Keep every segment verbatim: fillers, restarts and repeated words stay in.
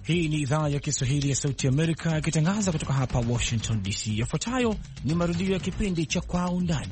Hii ni idhaa ya Kiswahili ya Sauti Amerika ikitangaza kutoka hapa Washington D C. Yafuatayo ni marudio ya kipindi cha Kwa Undani.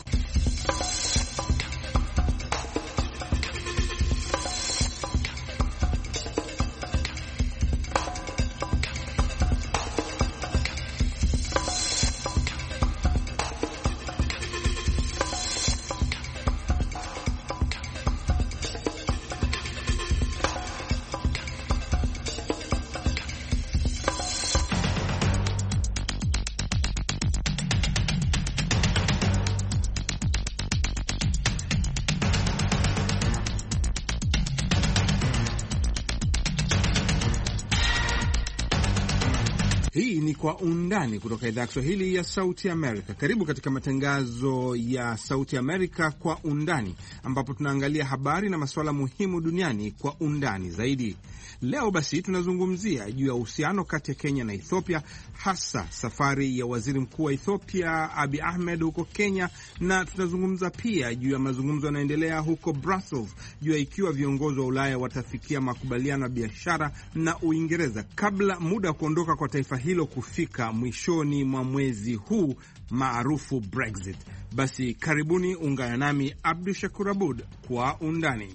Hii ni Kwa Undani kutoka idhaa ya Kiswahili ya Sauti Amerika. Karibu katika matangazo ya Sauti Amerika Kwa Undani, ambapo tunaangalia habari na masuala muhimu duniani kwa undani zaidi. Leo basi tunazungumzia juu ya uhusiano kati ya Kenya na Ethiopia, hasa safari ya waziri mkuu wa Ethiopia Abiy Ahmed huko Kenya, na tunazungumza pia juu ya mazungumzo yanaendelea huko Brussels juu ya ikiwa viongozi wa Ulaya watafikia makubaliano ya biashara na Uingereza kabla muda wa kuondoka kwa taifa hilo kufika mwishoni mwa mwezi huu maarufu Brexit. Basi karibuni, ungana nami Abdu Shakur Abud Kwa Undani.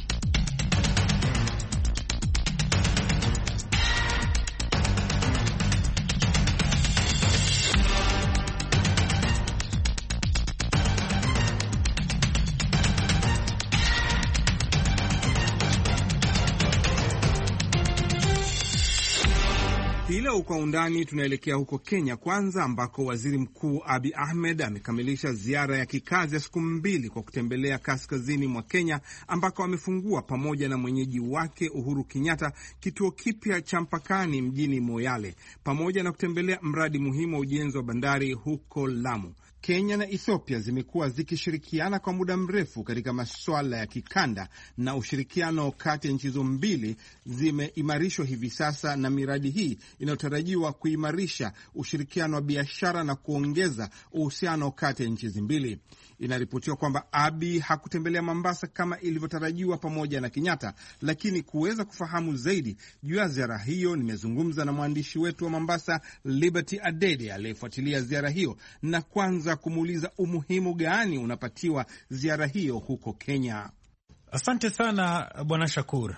Leo Kwa Undani tunaelekea huko Kenya kwanza, ambako waziri mkuu Abiy Ahmed amekamilisha ziara ya kikazi ya siku mbili kwa kutembelea kaskazini mwa Kenya, ambako amefungua pamoja na mwenyeji wake Uhuru Kenyatta kituo kipya cha mpakani mjini Moyale, pamoja na kutembelea mradi muhimu wa ujenzi wa bandari huko Lamu. Kenya na Ethiopia zimekuwa zikishirikiana kwa muda mrefu katika masuala ya kikanda, na ushirikiano kati ya nchi hizo mbili zimeimarishwa hivi sasa, na miradi hii inayotarajiwa kuimarisha ushirikiano wa biashara na kuongeza uhusiano kati ya nchi hizi mbili. Inaripotiwa kwamba Abiy hakutembelea Mombasa kama ilivyotarajiwa pamoja na Kenyatta, lakini kuweza kufahamu zaidi juu ya ziara hiyo, nimezungumza na mwandishi wetu wa Mombasa Liberty Adede aliyefuatilia ziara hiyo, na kwanza kumuuliza umuhimu gani unapatiwa ziara hiyo huko Kenya. Asante sana Bwana Shakur.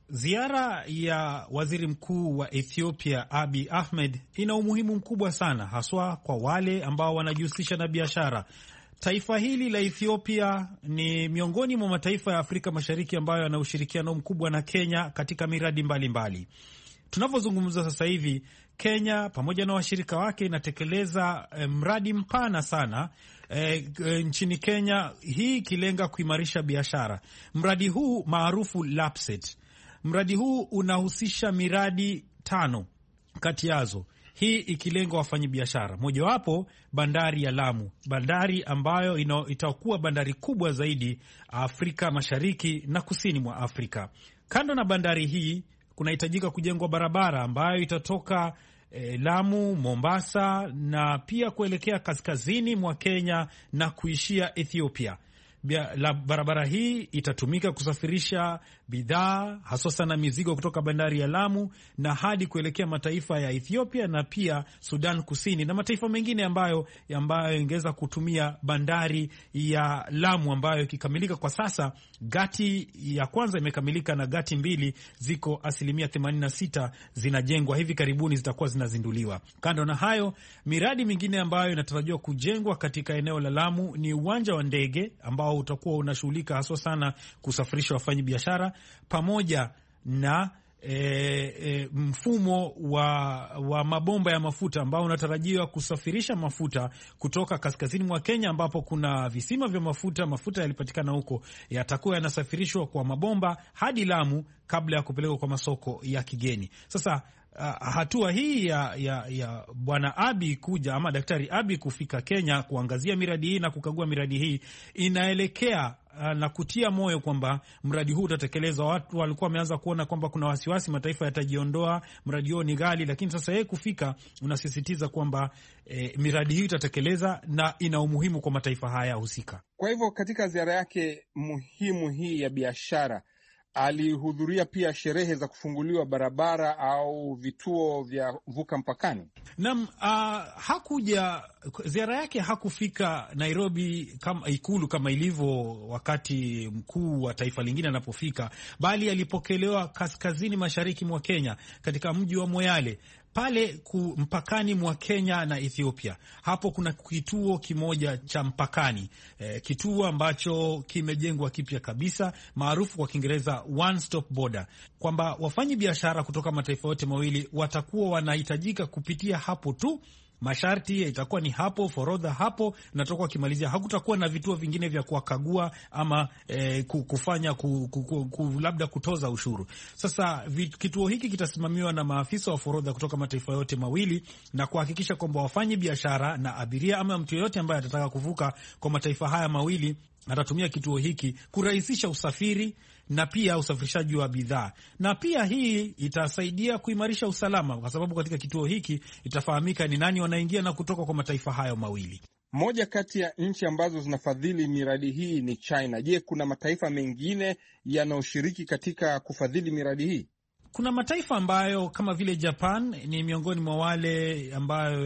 Ziara ya waziri mkuu wa Ethiopia Abiy Ahmed ina umuhimu mkubwa sana, haswa kwa wale ambao wanajihusisha na biashara. Taifa hili la Ethiopia ni miongoni mwa mataifa ya Afrika Mashariki ambayo yana ushirikiano mkubwa na Kenya katika miradi mbalimbali. Tunavyozungumza sasa hivi, Kenya pamoja na washirika wake inatekeleza eh, mradi mpana sana eh, eh, nchini Kenya, hii ikilenga kuimarisha biashara. Mradi huu maarufu LAPSSET. Mradi huu unahusisha miradi tano kati yazo, hii ikilenga wafanyabiashara. Mojawapo bandari ya Lamu, bandari ambayo ino, itakuwa bandari kubwa zaidi Afrika Mashariki na kusini mwa Afrika. Kando na bandari hii kunahitajika kujengwa barabara ambayo itatoka eh, Lamu, Mombasa na pia kuelekea kaskazini mwa Kenya na kuishia Ethiopia. La barabara hii itatumika kusafirisha bidhaa hasa sana mizigo kutoka bandari ya Lamu na hadi kuelekea mataifa ya Ethiopia na pia Sudan Kusini na mataifa mengine ambayo ambayo ingeweza kutumia bandari ya Lamu, ambayo ikikamilika kwa sasa, gati ya kwanza imekamilika na gati mbili ziko asilimia themanini na sita zinajengwa, hivi karibuni zitakuwa zinazinduliwa. Kando na hayo, miradi mingine ambayo inatarajiwa kujengwa katika eneo la Lamu ni uwanja wa ndege ambao utakuwa unashughulika haswa sana kusafirisha wafanyabiashara, pamoja na e, e, mfumo wa, wa mabomba ya mafuta ambao unatarajiwa kusafirisha mafuta kutoka kaskazini mwa Kenya ambapo kuna visima vya mafuta. Mafuta yalipatikana huko yatakuwa yanasafirishwa kwa mabomba hadi Lamu kabla ya kupelekwa kwa masoko ya kigeni. Sasa Uh, hatua hii ya, ya, ya Bwana Abiy kuja ama Daktari Abiy kufika Kenya kuangazia miradi hii na kukagua miradi hii inaelekea uh, na kutia moyo kwamba mradi huu utatekelezwa. Watu walikuwa wameanza kuona kwamba kuna wasiwasi mataifa yatajiondoa, mradi huo ni ghali, lakini sasa yeye kufika unasisitiza kwamba eh, miradi hii itatekeleza na ina umuhimu kwa mataifa haya husika. Kwa hivyo katika ziara yake muhimu hii ya biashara, alihudhuria pia sherehe za kufunguliwa barabara au vituo vya vuka mpakani. Naam, uh, hakuja ziara yake, hakufika Nairobi kama Ikulu kama ilivyo wakati mkuu wa taifa lingine anapofika, bali alipokelewa kaskazini mashariki mwa Kenya katika mji wa Moyale pale mpakani mwa Kenya na Ethiopia. Hapo kuna kituo kimoja cha mpakani e, kituo ambacho kimejengwa kipya kabisa, maarufu kwa Kiingereza one stop border, kwamba wafanyi biashara kutoka mataifa yote mawili watakuwa wanahitajika kupitia hapo tu. Masharti itakuwa ni hapo, forodha hapo, na toka wakimalizia hakutakuwa na vituo vingine vya kuwakagua ama eh, kufanya ku, ku, ku, ku, labda kutoza ushuru. Sasa vit, kituo hiki kitasimamiwa na maafisa wa forodha kutoka mataifa yote mawili na kuhakikisha kwamba wafanyi biashara na abiria ama mtu yeyote ambaye atataka kuvuka kwa mataifa haya mawili atatumia kituo hiki kurahisisha usafiri na pia usafirishaji wa bidhaa. Na pia hii itasaidia kuimarisha usalama, kwa sababu katika kituo hiki itafahamika ni nani wanaingia na kutoka kwa mataifa hayo mawili. Moja kati ya nchi ambazo zinafadhili miradi hii ni China. Je, kuna mataifa mengine yanayoshiriki katika kufadhili miradi hii? Kuna mataifa ambayo kama vile Japan ni miongoni mwa wale ambayo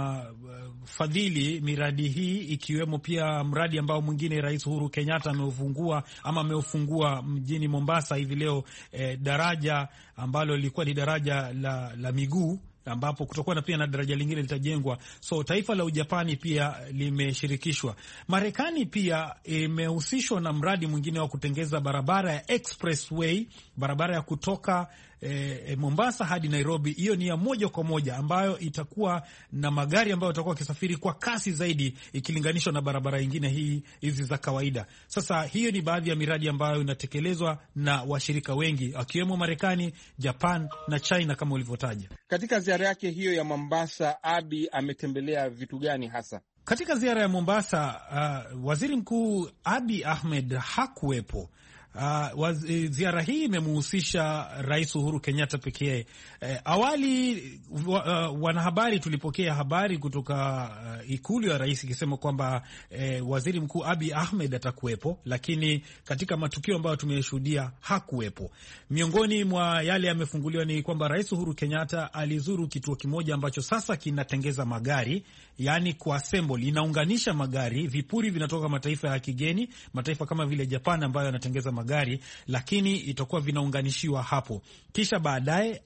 yanafadhili miradi hii, ikiwemo pia mradi ambao mwingine Rais Uhuru Kenyatta ameufungua ama ameufungua mjini Mombasa hivi leo, eh, daraja ambalo lilikuwa ni daraja la, la miguu, ambapo kutakuwa na pia na daraja lingine litajengwa. So taifa la Ujapani pia limeshirikishwa. Marekani pia imehusishwa na mradi mwingine wa kutengeza barabara ya expressway, barabara ya kutoka E, Mombasa hadi Nairobi. Hiyo ni ya moja kwa moja ambayo itakuwa na magari ambayo yatakuwa kisafiri kwa kasi zaidi ikilinganishwa na barabara nyingine hii hizi za kawaida. Sasa hiyo ni baadhi ya miradi ambayo inatekelezwa na washirika wengi akiwemo Marekani, Japan na China kama ulivyotaja. Katika ziara yake hiyo ya Mombasa, Abiy ametembelea vitu gani hasa? Katika ziara ya Mombasa, uh, Waziri Mkuu Abiy Ahmed hakuwepo. Uh, ziara hii imemuhusisha Rais Uhuru Kenyatta pekee. Uh, awali wa, uh, wanahabari tulipokea habari kutoka uh, ikulu ya rais ikisema kwamba uh, Waziri Mkuu Abiy Ahmed atakuwepo, lakini katika matukio ambayo tumeshuhudia hakuwepo. Miongoni mwa yale yamefunguliwa ni kwamba Rais Uhuru Kenyatta alizuru kituo kimoja ambacho sasa kinatengeza magari, yani kuassemble, inaunganisha magari, vipuri vinatoka mataifa ya kigeni, mataifa kama vile Japan ambayo yanatengeza magari gari, lakini itakuwa vinaunganishiwa hapo. Kisha baadaye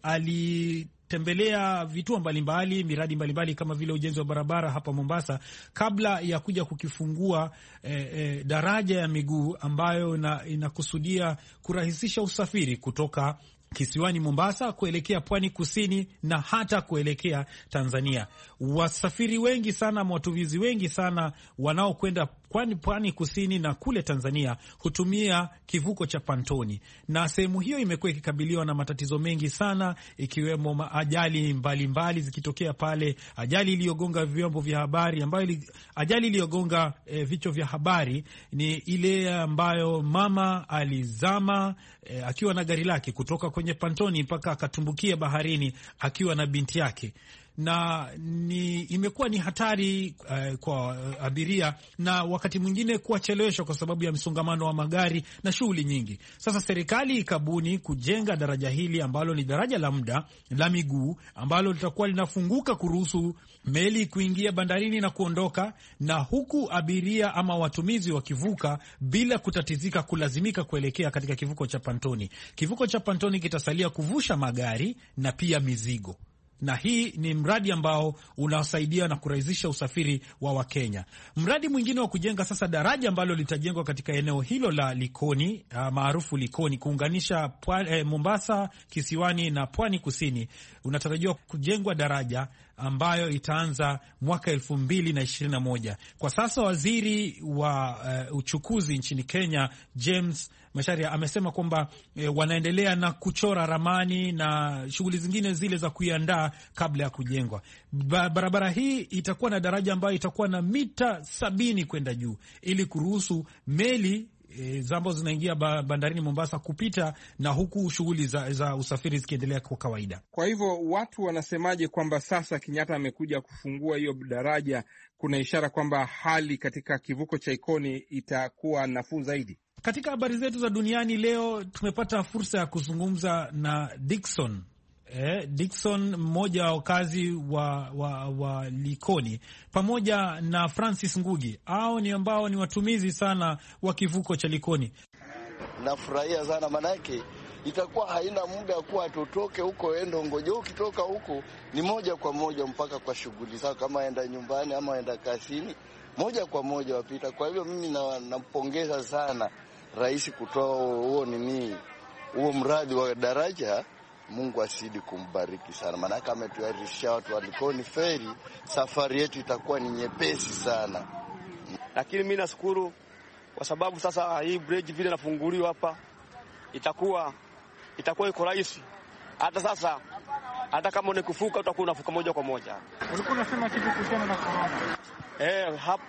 alitembelea vituo mbalimbali, miradi mbalimbali kama vile ujenzi wa barabara hapa Mombasa, kabla ya kuja kukifungua eh, eh, daraja ya miguu ambayo na, inakusudia kurahisisha usafiri kutoka kisiwani Mombasa kuelekea pwani kusini na hata kuelekea Tanzania. Wasafiri wengi sana, watumizi wengi sana wanaokwenda pwani pwani kusini na kule Tanzania hutumia kivuko cha Pantoni, na sehemu hiyo imekuwa ikikabiliwa na matatizo mengi sana, ikiwemo ajali mbalimbali mbali zikitokea pale. Ajali iliyogonga vyombo vya habari ambayo ili, ajali iliyogonga e, vichwa vya habari ni ile ambayo mama alizama e, akiwa na gari lake kutoka kwenye Pantoni mpaka akatumbukia baharini akiwa na binti yake, na ni imekuwa ni hatari uh, kwa uh, abiria na wakati mwingine kuwacheleweshwa kwa sababu ya msongamano wa magari na shughuli nyingi. Sasa serikali ikabuni kujenga daraja hili ambalo ni daraja la muda la miguu ambalo litakuwa linafunguka kuruhusu meli kuingia bandarini na kuondoka, na huku abiria ama watumizi wakivuka bila kutatizika kulazimika kuelekea katika kivuko cha Pantoni. Kivuko cha Pantoni kitasalia kuvusha magari na pia mizigo, na hii ni mradi ambao unasaidia na kurahisisha usafiri wa Wakenya. Mradi mwingine wa kujenga sasa daraja ambalo litajengwa katika eneo hilo la Likoni, uh, maarufu Likoni, kuunganisha pwa, eh, Mombasa kisiwani na pwani kusini, unatarajiwa kujengwa daraja ambayo itaanza mwaka elfu mbili na ishirini na moja. Kwa sasa waziri wa uh, uchukuzi nchini Kenya James Macharia amesema kwamba eh, wanaendelea na kuchora ramani na shughuli zingine zile za kuiandaa kabla ya kujengwa. Ba, barabara hii itakuwa na daraja ambayo itakuwa na mita sabini kwenda juu ili kuruhusu meli E, zambo zinaingia bandarini Mombasa kupita na huku shughuli za, za usafiri zikiendelea kwa kawaida. Kwa hivyo watu wanasemaje kwamba sasa Kenyatta amekuja kufungua hiyo daraja? Kuna ishara kwamba hali katika kivuko cha Ikoni itakuwa nafuu zaidi. Katika habari zetu za duniani leo tumepata fursa ya kuzungumza na Dickson. Eh, Dickson, mmoja wa wakazi wa, wa, wa Likoni, pamoja na Francis Ngugi. Hao ni ambao ni watumizi sana wa kivuko cha Likoni. Nafurahia sana manake itakuwa haina muda kuwa tutoke huko endo ngoje. Ukitoka huko ni moja kwa moja mpaka kwa shughuli zako, kama enda nyumbani ama enda kazini, moja kwa moja wapita. Kwa hivyo mimi nampongeza na sana rais kutoa huo nini huo mradi wa daraja. Mungu asidi kumbariki sana, maana ametuarisha watu wa Likoni feri, safari yetu itakuwa ni nyepesi sana. Lakini mimi nashukuru kwa sababu sasa hii bridge vile nafunguliwa hapa itakuwa itakuwa iko rahisi. Hata sasa hata kama unikufuka utakuwa unafuka moja kwa moja. Ulikuwa unasema kitu kuhusiana na corona? Eh, hap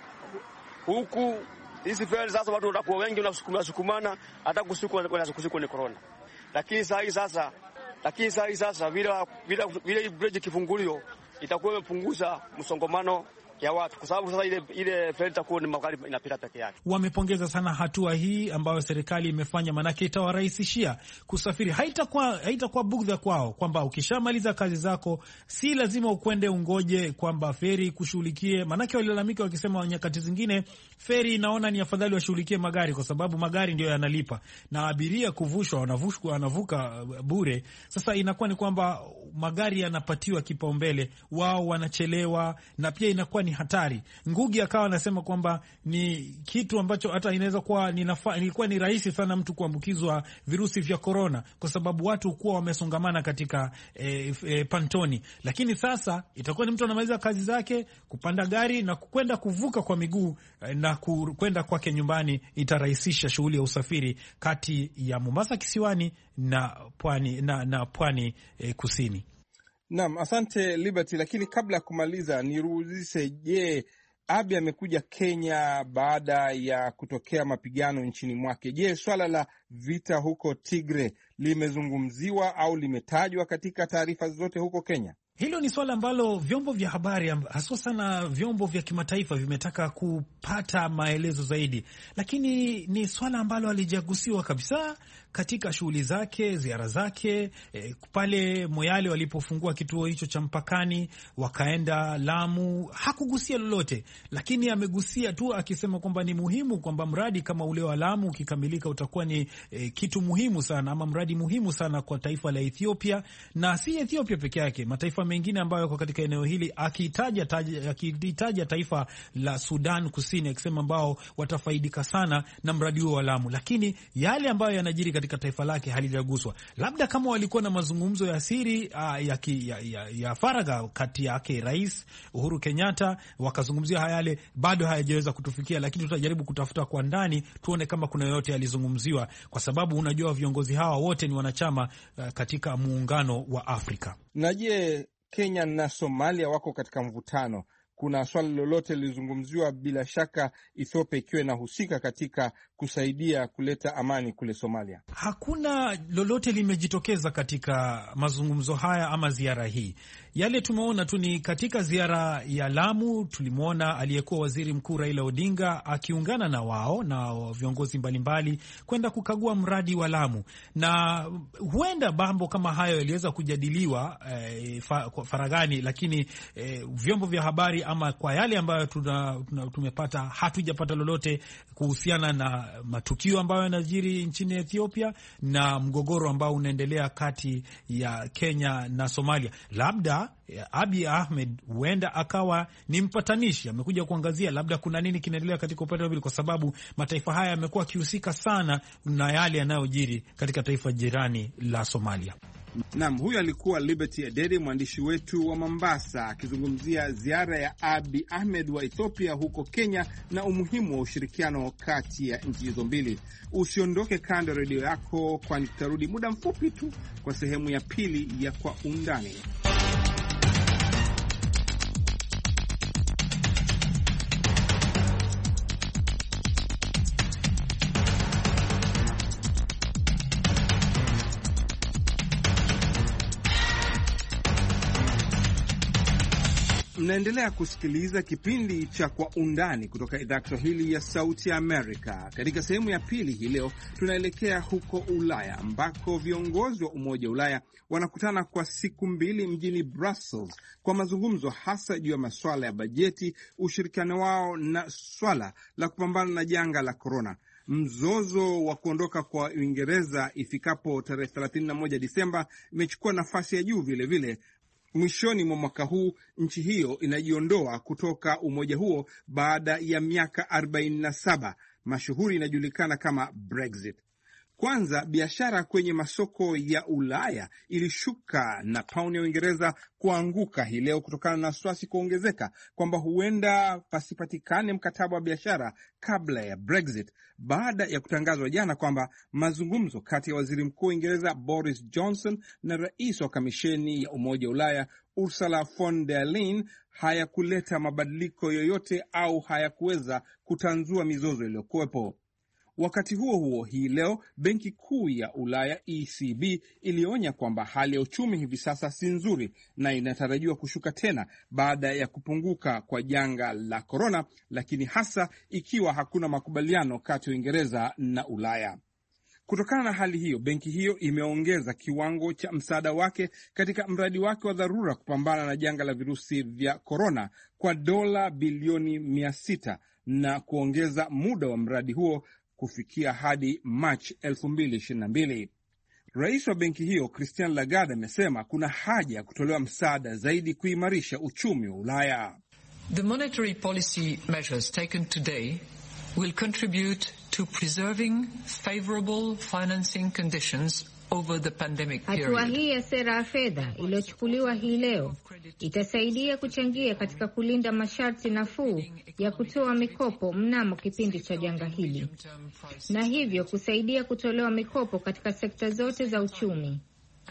huku hizi feri sasa watu watakuwa wengi unasukuma sukumana, hata kusiku wanasukusiku ni corona. Lakini sasa hii sasa lakini sasa hii sasa vile vile vile bridge kifunguliwa itakuwa imepunguza msongamano ya watu, kwa sababu sasa ile ile feri itakuwa ni magari inapita peke yake. Wamepongeza sana hatua hii ambayo serikali imefanya, manake itawarahisishia kusafiri. Haitakuwa haitakuwa bugdha kwao kwamba ukishamaliza kazi zako si lazima ukwende ungoje kwamba feri kushughulikie, manake walilalamika wakisema nyakati zingine feri inaona ni afadhali washughulikie magari kwa sababu magari ndio yanalipa na abiria kuvushwa wanavushwa wanavuka bure. Sasa inakuwa ni kwamba magari yanapatiwa kipaumbele, wao wanachelewa na pia inakuwa ni hatari. Ngugi akawa anasema kwamba ni kitu ambacho hata inaweza kuwa ilikuwa ni rahisi sana mtu kuambukizwa virusi vya korona kwa sababu watu kuwa wamesongamana katika e, e, pantoni, lakini sasa itakuwa ni mtu anamaliza kazi zake kupanda gari na kwenda kuvuka kwa miguu e, na kwenda kwake nyumbani. Itarahisisha shughuli ya usafiri kati ya Mombasa kisiwani na pwani na, na pwani e, kusini. Naam, asante Liberty, lakini kabla ya kumaliza niruhusu, je, Abiy amekuja Kenya baada ya kutokea mapigano nchini mwake. Je, swala la vita huko Tigre limezungumziwa au limetajwa katika taarifa zote huko Kenya? Hilo ni swala ambalo vyombo vya habari hasa sana vyombo vya kimataifa vimetaka kupata maelezo zaidi, lakini ni swala ambalo halijagusiwa kabisa katika shughuli zake, ziara zake. E, pale Moyale walipofungua kituo hicho cha mpakani wakaenda Lamu, hakugusia lolote, lakini amegusia tu akisema kwamba ni muhimu kwamba mradi kama ule wa Lamu ukikamilika utakuwa ni e, kitu muhimu sana ama mradi muhimu sana kwa taifa la Ethiopia, na si Ethiopia peke yake, mataifa mengine ambayo yako katika eneo hili, akitaja akitaja taifa la Sudan Kusini akisema ambao watafaidika sana na mradi huo wa Lamu, lakini yale ambayo yanajiri katika taifa lake halijaguswa. Labda kama walikuwa na mazungumzo ya siri uh, ya, ki, ya, ya, ya faragha kati yake Rais Uhuru Kenyatta wakazungumzia hayale, bado hayajaweza kutufikia, lakini tutajaribu kutafuta kwa ndani tuone kama kuna yote yalizungumziwa, kwa sababu unajua viongozi hawa wote ni wanachama uh, katika muungano wa Afrika. Na je, Kenya na Somalia wako katika mvutano. Kuna swala lolote lilizungumziwa? Bila shaka Ethiopia ikiwa inahusika katika kusaidia kuleta amani kule Somalia. Hakuna lolote limejitokeza katika mazungumzo haya ama ziara hii. Yale tumeona tu ni katika ziara ya Lamu, tulimwona aliyekuwa waziri mkuu Raila Odinga akiungana na wao na viongozi mbalimbali kwenda kukagua mradi wa Lamu, na huenda mambo kama hayo yaliweza kujadiliwa eh, faragani, lakini eh, vyombo vya habari ama kwa yale ambayo tuna, tuna, tumepata hatujapata lolote kuhusiana na matukio ambayo yanajiri nchini Ethiopia na mgogoro ambao unaendelea kati ya Kenya na Somalia. Labda Abiy Ahmed huenda akawa ni mpatanishi, amekuja kuangazia labda kuna nini kinaendelea katika upande wa pili, kwa sababu mataifa haya yamekuwa yakihusika sana na yale yanayojiri katika taifa jirani la Somalia. Naam, huyu alikuwa Liberty Adede, mwandishi wetu wa Mombasa, akizungumzia ziara ya Abiy Ahmed wa Ethiopia huko Kenya na umuhimu wa ushirikiano kati ya nchi hizo mbili. Usiondoke kando redio yako, kwani tutarudi muda mfupi tu kwa sehemu ya pili ya Kwa Undani. Mnaendelea kusikiliza kipindi cha Kwa Undani kutoka idhaa ya Kiswahili ya Sauti ya Amerika. Katika sehemu ya pili hii leo tunaelekea huko Ulaya ambako viongozi wa Umoja wa Ulaya wanakutana kwa siku mbili mjini Brussels kwa mazungumzo hasa juu ya masuala ya bajeti, ushirikiano wao na swala la kupambana na janga la korona. Mzozo wa kuondoka kwa Uingereza ifikapo tarehe thelathini na moja Disemba imechukua nafasi ya juu vile vile. Mwishoni mwa mwaka huu nchi hiyo inajiondoa kutoka umoja huo baada ya miaka arobaini na saba. Mashuhuri inajulikana kama Brexit. Kwanza, biashara kwenye masoko ya Ulaya ilishuka na pauni ya Uingereza kuanguka hii leo kutokana na wasiwasi kuongezeka kwamba huenda pasipatikane mkataba wa biashara kabla ya Brexit, baada ya kutangazwa jana kwamba mazungumzo kati ya waziri mkuu wa Uingereza Boris Johnson na rais wa kamisheni ya Umoja wa Ulaya Ursula von der Leyen hayakuleta mabadiliko yoyote au hayakuweza kutanzua mizozo iliyokuwepo. Wakati huo huo, hii leo Benki Kuu ya Ulaya E C B ilionya kwamba hali ya uchumi hivi sasa si nzuri na inatarajiwa kushuka tena baada ya kupunguka kwa janga la korona, lakini hasa ikiwa hakuna makubaliano kati ya Uingereza na Ulaya. Kutokana na hali hiyo, benki hiyo imeongeza kiwango cha msaada wake katika mradi wake wa dharura kupambana na janga la virusi vya korona kwa dola bilioni mia sita na kuongeza muda wa mradi huo kufikia hadi Machi elfu mbili ishirini na mbili. Rais wa benki hiyo Christine Lagarde amesema kuna haja ya kutolewa msaada zaidi kuimarisha uchumi wa Ulaya. The monetary policy measures taken today will contribute to preserving favorable financing conditions over the pandemic period. Hatua hii ya sera ya fedha iliyochukuliwa hii leo itasaidia kuchangia katika kulinda masharti nafuu ya kutoa mikopo mnamo kipindi cha janga hili, na hivyo kusaidia kutolewa mikopo katika sekta zote za uchumi.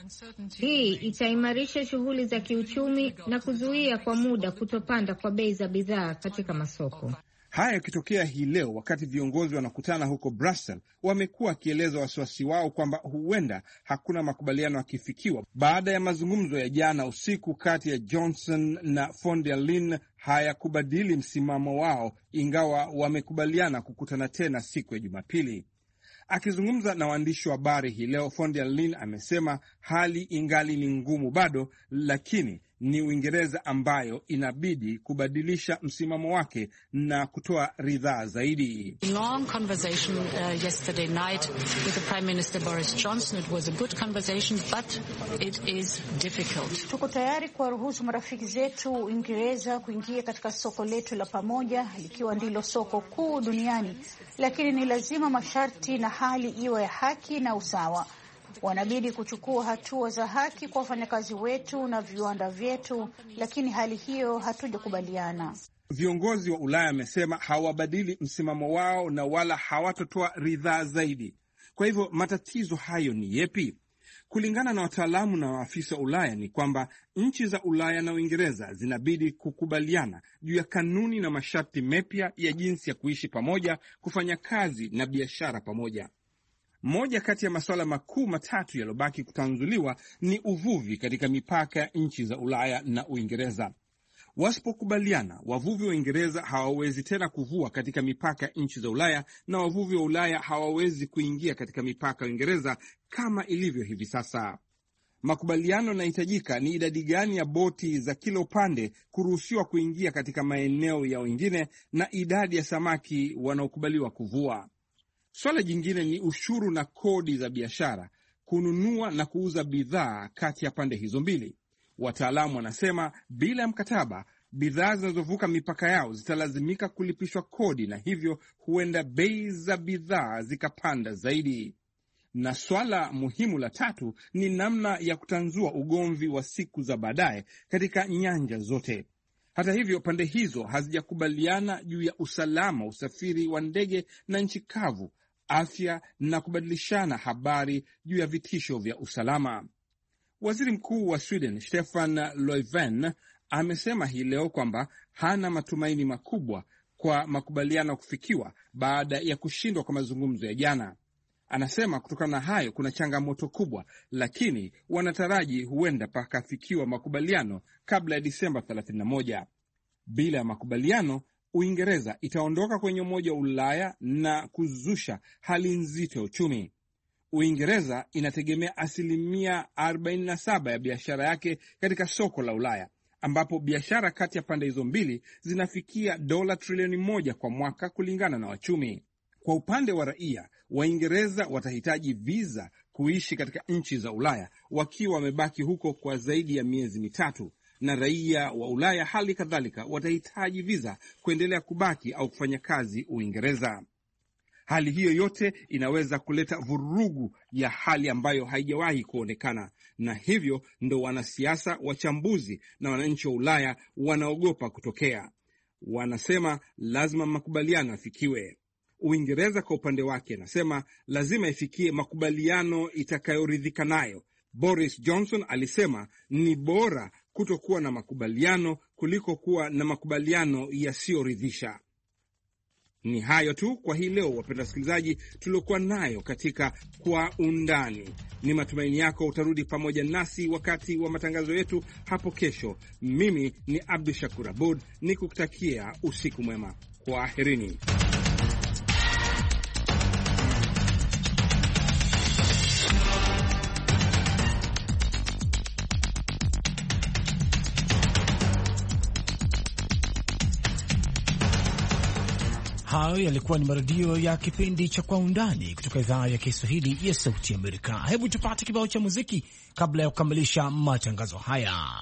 Hii itaimarisha shughuli za kiuchumi na kuzuia kwa muda kutopanda kwa bei za bidhaa katika masoko. Haya yakitokea hii leo wakati viongozi wanakutana huko Brussels, wamekuwa wakieleza wasiwasi wao kwamba huenda hakuna makubaliano yakifikiwa baada ya mazungumzo ya jana usiku kati ya Johnson na von der Leyen hayakubadili msimamo wao, ingawa wamekubaliana kukutana tena siku ya Jumapili. Akizungumza na waandishi wa habari hii leo, von der Leyen amesema hali ingali ni ngumu bado, lakini ni Uingereza ambayo inabidi kubadilisha msimamo wake na kutoa ridhaa zaidi. Long conversation uh, yesterday night with the Prime Minister Boris Johnson. It was a good conversation, but it is difficult. Tuko tayari kuwaruhusu marafiki zetu Uingereza kuingia katika soko letu la pamoja, likiwa ndilo soko kuu duniani, lakini ni lazima masharti na hali iwe ya haki na usawa. Wanabidi kuchukua hatua za haki kwa wafanyakazi wetu na viwanda vyetu, lakini hali hiyo hatujakubaliana. Viongozi wa Ulaya wamesema hawabadili msimamo wao na wala hawatotoa ridhaa zaidi. Kwa hivyo matatizo hayo ni yepi? Kulingana na wataalamu na maafisa wa Ulaya ni kwamba nchi za Ulaya na Uingereza zinabidi kukubaliana juu ya kanuni na masharti mapya ya jinsi ya kuishi pamoja, kufanya kazi na biashara pamoja. Moja kati ya masuala makuu matatu yaliyobaki kutanzuliwa ni uvuvi katika mipaka ya nchi za Ulaya na Uingereza. Wasipokubaliana, wavuvi wa Uingereza hawawezi tena kuvua katika mipaka ya nchi za Ulaya na wavuvi wa Ulaya hawawezi kuingia katika mipaka ya Uingereza kama ilivyo hivi sasa. Makubaliano yanahitajika ni idadi gani ya boti za kila upande kuruhusiwa kuingia katika maeneo ya wengine na idadi ya samaki wanaokubaliwa kuvua. Swala jingine ni ushuru na kodi za biashara, kununua na kuuza bidhaa kati ya pande hizo mbili. Wataalamu wanasema bila ya mkataba, bidhaa zinazovuka mipaka yao zitalazimika kulipishwa kodi na hivyo huenda bei za bidhaa zikapanda zaidi. Na swala muhimu la tatu ni namna ya kutanzua ugomvi wa siku za baadaye katika nyanja zote. Hata hivyo, pande hizo hazijakubaliana juu ya usalama, usafiri wa ndege na nchi kavu, afya na kubadilishana habari juu ya vitisho vya usalama. Waziri Mkuu wa Sweden Stefan Löfven amesema hii leo kwamba hana matumaini makubwa kwa makubaliano kufikiwa baada ya kushindwa kwa mazungumzo ya jana. Anasema kutokana na hayo kuna changamoto kubwa, lakini wanataraji huenda pakafikiwa makubaliano kabla ya Disemba thelathini na moja. Bila ya makubaliano, Uingereza itaondoka kwenye Umoja wa Ulaya na kuzusha hali nzito ya uchumi. Uingereza inategemea asilimia arobaini na saba ya biashara yake katika soko la Ulaya, ambapo biashara kati ya pande hizo mbili zinafikia dola trilioni moja kwa mwaka kulingana na wachumi. Kwa upande wa raia, Waingereza watahitaji visa kuishi katika nchi za Ulaya wakiwa wamebaki huko kwa zaidi ya miezi mitatu, na raia wa Ulaya hali kadhalika watahitaji visa kuendelea kubaki au kufanya kazi Uingereza. Hali hiyo yote inaweza kuleta vurugu ya hali ambayo haijawahi kuonekana, na hivyo ndo wanasiasa, wachambuzi na wananchi wa Ulaya wanaogopa kutokea. Wanasema lazima makubaliano yafikiwe. Uingereza kwa upande wake anasema lazima ifikie makubaliano itakayoridhika nayo. Boris Johnson alisema ni bora kutokuwa na makubaliano kuliko kuwa na makubaliano yasiyoridhisha. Ni hayo tu kwa hii leo, wapenda wasikilizaji, tuliokuwa nayo katika Kwa Undani. Ni matumaini yako utarudi pamoja nasi wakati wa matangazo yetu hapo kesho. Mimi ni Abdu Shakur Abud, nikukutakia usiku mwema. Kwaherini. Hayo yalikuwa ni marudio ya kipindi cha Kwa Undani kutoka idhaa ya Kiswahili ya Sauti Amerika. Hebu tupate kibao cha muziki kabla ya kukamilisha matangazo haya.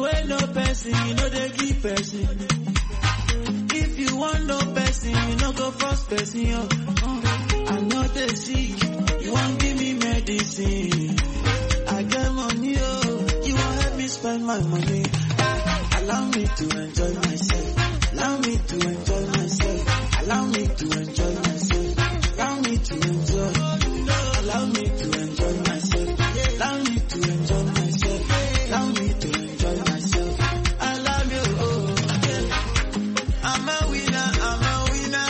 You ain't no person, you know they give person. If you want no person, you know go first person, yo. Uh, I know they sick, you won't give me medicine. I get money, oh, you won't help me spend my money. Ah, allow me to enjoy myself. Allow me to enjoy myself. Allow me to enjoy myself. Allow me to enjoy. Allow me to enjoy myself. Allow me to enjoy myself. Allow me to enjoy myself. I love you, oh, yeah. I'm a winner, I'm a winner.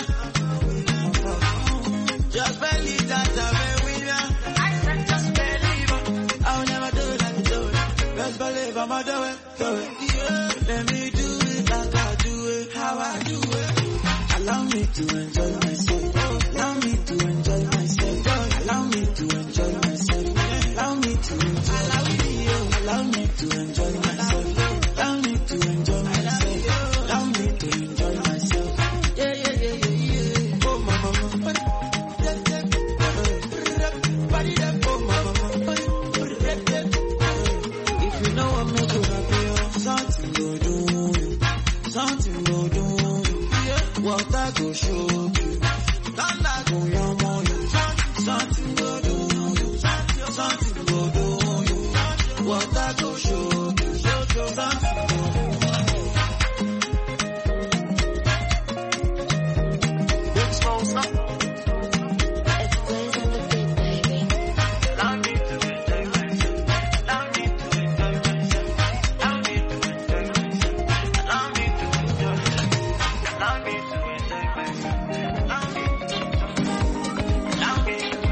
Just believe that I'm a winner. I said just believe. I'll never do it like you do it. Just believe I'ma do it, do it. Yeah. Let me do it like I do it, how I do it. Allow me to enjoy myself. Allow me to enjoy myself. Allow me to enjoy myself. Allow me to enjoy. Allow me to enjoy myself. Allow me to enjoy myself. Allow me to enjoy myself. Yeah, yeah, yeah, yeah, yeah. Oh, mama. If you know what me to happy, something go do you. Something go do you. Water go show you. Thunder go yamo you. Something go do you. Something go do you. Water go show you. Something go do you. Big small stuff. It plays in the beat, baby. Allow me to enjoy myself. Allow me to enjoy myself. Allow me to enjoy myself. Allow me to enjoy. Allow me to enjoy myself. Allow me to enjoy. Allow me to